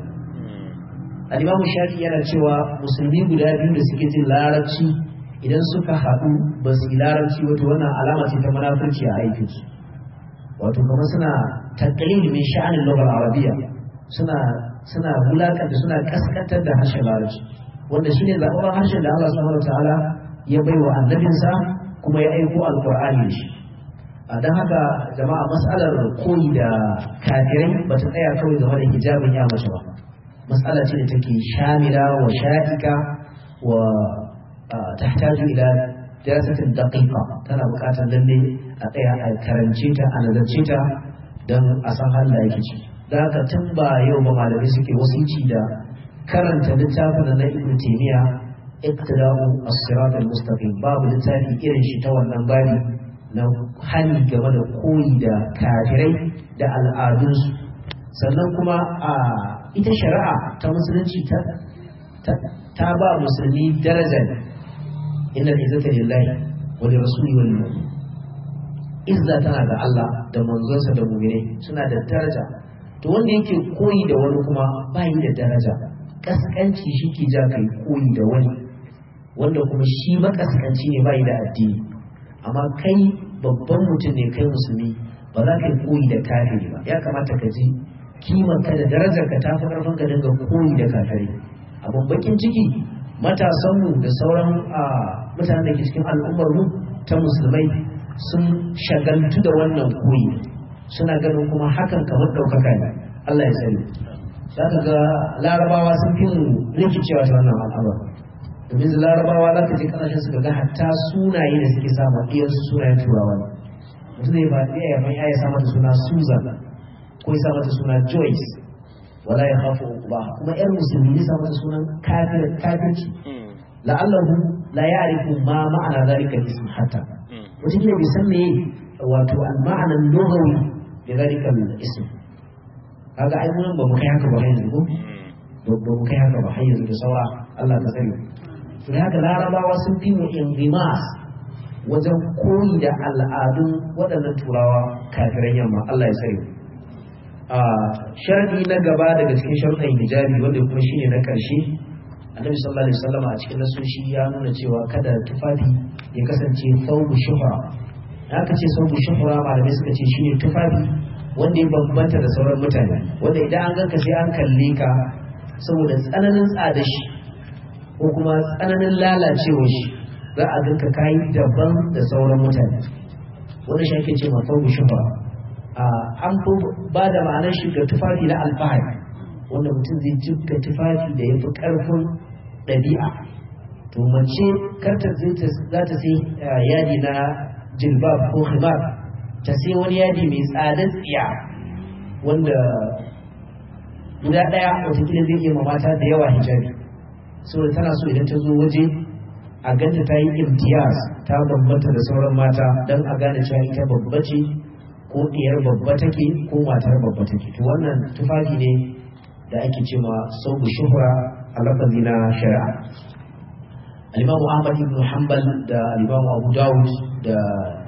Speaker 1: al-Imam Shafi yana cewa musulmi guda biyu da suke jin larabci idan suka haɗu ba su yi larabci wato wannan alama ce ta munafurci a aikin su wato kuma suna taqlid min sha'anin lughal arabiyya suna suna wulakanta suna kaskantar da harshen larabci wanda shine zaɓaɓɓen harshen da Allah subhanahu wataala ya bai wa annabinsa kuma ya aiko alqur'ani da shi a don haka jama'a mas'alar koyi da kafirai ba ta tsaya kawai game da hijabin ya mace ba mas'ala ce da take shamila wa sha'ika wa tahtaju ila dirasatin daqiqa tana buƙatar lalle a tsaya a karance ta a nazarce ta don a san halin da yake ciki da haka tun ba yau ba malamai suke wasici da karanta littafin na Ibn Taymiyyah iqtida'u as-sirat al-mustaqim babu littafi irin shi ta wannan bari na hani game da koyi da kafirai da al'adunsu sannan kuma a ita shari'a ta musulunci ta ta ba musulmi daraja inna izzata lillahi wa li rasuli wal mu'min izza tana da Allah da manzonsa da mu'mini suna da daraja to wanda yake koyi da wani kuma bai da daraja kaskanci shi ke ja kai koyi da wani wanda kuma shi makaskanci ne bai da addini amma kai babban mutum ne kai musulmi ba za ka yi koyi da kafiri ba ya kamata ka ji kimar ka da darajar ka tafi karfin ka dinga koyi da kafiri abun bakin ciki matasanmu da sauran mutanen da ke cikin al'ummar mu ta musulmai sun shagaltu da wannan koyi suna ganin kuma hakan kamar ɗaukaka ne Allah ya sani za ka ga larabawa sun fi mu rikicewa ta wannan al'amar domin da larabawa za ka je kasashen suka ga hatta sunaye da suke samun ɗiyarsu sunayen turawa ne mutum zai ba ɗaya ya mai ya sa mata suna Susan ko ya sa mata suna Joyce wala ya hafu ba kuma yar musulmi ne sa mata sunan kafir kafirci la'allahu la ya'rifu ma ma'ana zalika ism hatta wata kila bai san me wato al-ma'ana lughawi da zalika ism kaga ai mun ba mu kai haka ba yanzu ko ba mu kai haka ba har yanzu da saura Allah ka tsare to haka larabawa sun fi mu ingimas wajen koyi da al'adun waɗannan turawa kafiran yamma Allah ya tsare a sharadi na gaba daga cikin sharuɗan hijabi wanda kuma shine na ƙarshe annabi sallallahu alaihi wasallam a cikin nasoshi ya nuna cewa kada tufafi ya kasance thawbu shuhra haka ce thawbu shuhra malamai suka ce shine tufafi wanda ya bambanta da sauran mutane wanda idan an ganka sai an kalle ka saboda tsananin tsada shi ko kuma tsananin lalacewar shi za a ganka kayi daban da sauran mutane wanda shi ake ce ma thawbu shuhra an fi ba da ma'anar shi ga tufafi na alfahari wanda mutum zai jibga tufafi da ya fi ƙarfin ɗabi'a to mace karta za ta sai yadi na jilbab ko khimar ta sai wani yadi mai tsadar tsiya wanda guda ɗaya watakila zai iya mata da yawa hijabi saboda tana so idan ta zo waje a ganta ta yi imtiyaz ta bambanta da sauran mata don a gane cewa ita babba ce ko ɗiyar babba take ko matar babba take to wannan tufafi ne da ake ce ma saubu shuhra a lafazi na shari'a al-Imam Ahmad ibn Hanbal da al-Imam Abu Dawud da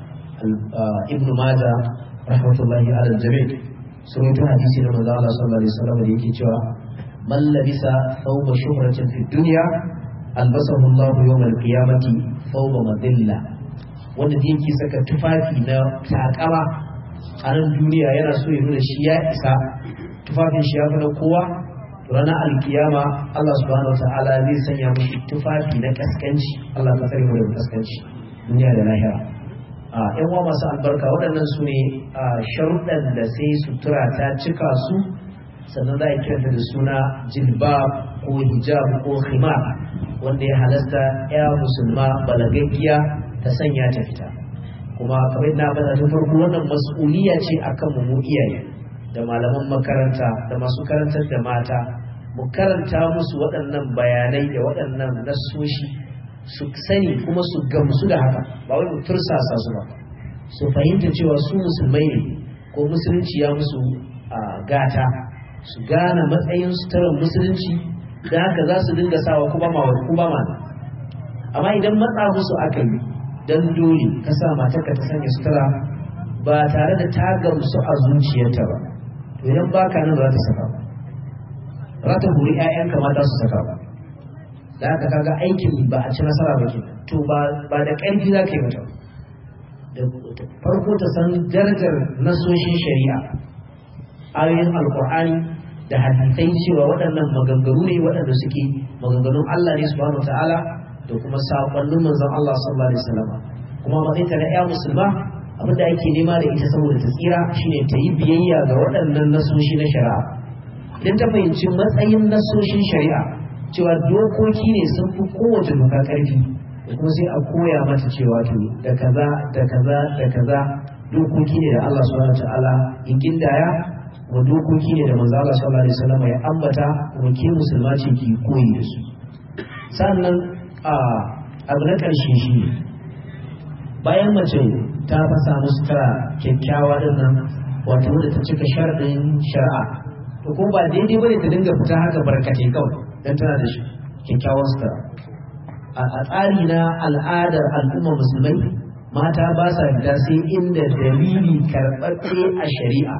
Speaker 1: Ibn Majah rahmatullahi ala al-jami' sun yi hadisi na manzo Allah sallallahu alaihi wasallam da yake cewa man labisa thawba shuhratin fi dunya albasahu Allah yawm al-qiyamati thawba madilla wanda yake saka tufafi na takama a nan duniya yana so ya nuna shi ya isa tufafin shi ya fi na kowa ranar alkiyama Allah subhanahu wataala zai sanya mashi tufafi na kaskanci Allah ka tsare mu da kaskanci duniya da lahira a yan uwa masu albarka waɗannan su ne sharuɗan da sai sutura ta cika su sannan za a kiranta da suna jilbab ko hijab ko khimar wanda ya halasta ya musulma balagaggiya ta sanya ta fita kuma kamar na bada ta farko wannan mas'uliya ce akan mu iyaye da malaman makaranta da masu karantar da mata mu karanta musu waɗannan bayanai da waɗannan nassoshi su sani kuma su gamsu da haka ba wai mu tursasa su ba su fahimta cewa su musulmai ne ko musulunci ya musu gata su gane matsayin suturar musulunci da haka za su dinga sawa kuma ma kuma ma amma idan matsa musu aka yi dan dole ka sa matarka ta sanya sutura ba tare da ta gamsu a zuciyarta ba to idan baka nan za ta saka ba za ta huri ƴaƴanka mata su saka ba da haka kaga aikin ba a ci nasara ba ke to ba da ƙarfi za ka yi mata da farko ta san darajar nasoshin shari'a ayoyin alkur'ani da hadisai cewa waɗannan maganganu ne waɗanda suke maganganun Allah ne subhanahu ta'ala da kuma saƙonnin manzon Allah sallallahu alaihi wasallam kuma matsayinta na ƴa musulma abin da ake nema da ita saboda ta tsira shine ta yi biyayya ga waɗannan nasoshi na shari'a idan ta fahimci matsayin nasoshin shari'a cewa dokoki ne sun fi kowace doka ƙarfi da kuma sai a koya mata cewa to da kaza da kaza da kaza dokoki ne da Allah subhanahu ta'ala ya gindaya kuma dokoki ne da manzo Allah sallallahu alaihi wasallam ya ambata kuma ke musulma ce ki koyi da su sannan a abu na ƙarshe shi bayan mace ta fasa musu tara kyakkyawa din nan wato da ta cika sharadin shari'a to ko ba daidai bane ta dinga fita haka barkatai kawai dan tana da shi kyakkyawan sutura a tsari na al'adar al'umma musulmai mata ba sa fita sai inda dalili karɓaɓɓe a shari'a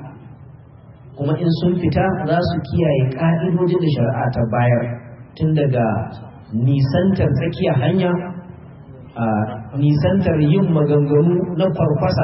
Speaker 1: kuma in sun fita za su kiyaye ƙa'idojin da shari'a ta bayar tun daga nisantar tsakiyar hanya a nisantar yin maganganu na kwarkwasa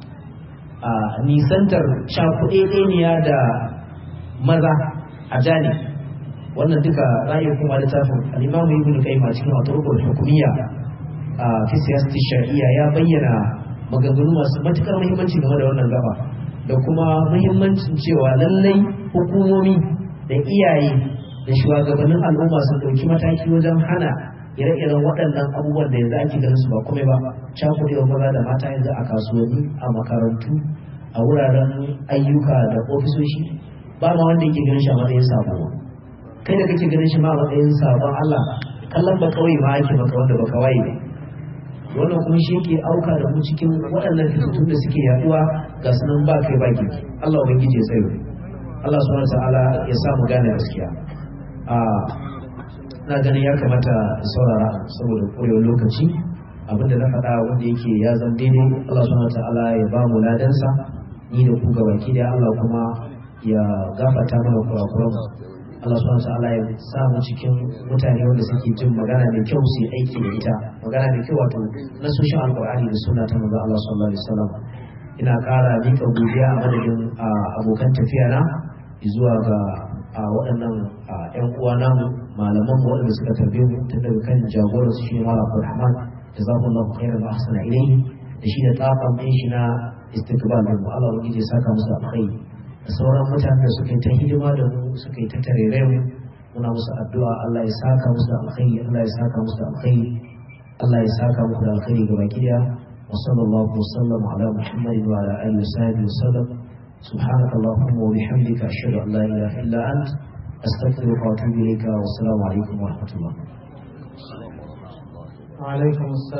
Speaker 1: a nisantar cakuɗeɗeniya da maza a jani wannan duka ra'ayin kuma littafin al-Imam Ibn Qayyim a cikin At-Turuqul Hukumiyya a fi siyasati shar'iyya ya bayyana maganganu masu matukar muhimmanci game da wannan gaba da kuma muhimmancin cewa lallai hukumomi da iyaye da shugabannin al'umma sun dauki mataki wajen hana ire-iren waɗannan abubuwan da yanzu ake ganin su ba komai ba cakuɗewa maza da mata yanzu a kasuwanni a makarantu a wuraren ayyuka da ofisoshi ba ma wanda yake ganin shi a matsayin sabo kai da kake ganin shi ma a matsayin sabon Allah kallon ba kawai ma ake maka wanda ba kawai ne wannan kuma shi yake auka da mu cikin waɗannan fitattun da suke yaduwa ga sunan ba kai ba ki Allah ubangiji ya tsaye Allah subhanahu wataala ya sa mu gane gaskiya a na ganin ya kamata saurara saboda kurewar lokaci abinda na faɗa wanda yake ya zama daidai Allah subhanahu wataala ya ba mu ladansa ni da ku gabaki da Allah kuma ya gafarta mana kurakuran Allah subhanahu wataala ya sa mu cikin mutane wanda suke jin magana mai kyau su yi aiki da ita magana mai kyau wato na soshin alkur'ani da sunna ta manzo Allah sallallahu alaihi wasallam ina ƙara mika godiya a madadin abokan tafiya na zuwa ga waɗannan ƴan uwa namu malaman mu waɗanda suka tarbe mu tun daga kan jagoran su shine Malam Abdulrahman jazakumullahu khairan wa ahsana ilayhi da shi da tsafan ɗin shi na istiqbal din mu Allah ubangiji ya saka musu alkhairi da sauran mutanen da suka yi ta hidima da mu suka yi ta tarere mu muna musu addu'a Allah ya saka musu da alkhairi Allah ya saka musu da alkhairi Allah ya saka musu da alkhairi gaba kiya wa sallallahu wasallam ala muhammadin wa ala alihi wa sahbihi wasallam subhanaka allahumma wa bihamdika ashhadu an la ilaha illa ant astaghfiruka wa atubu ilayka wa assalamu alaikum wa rahmatullah wa alaikum assalam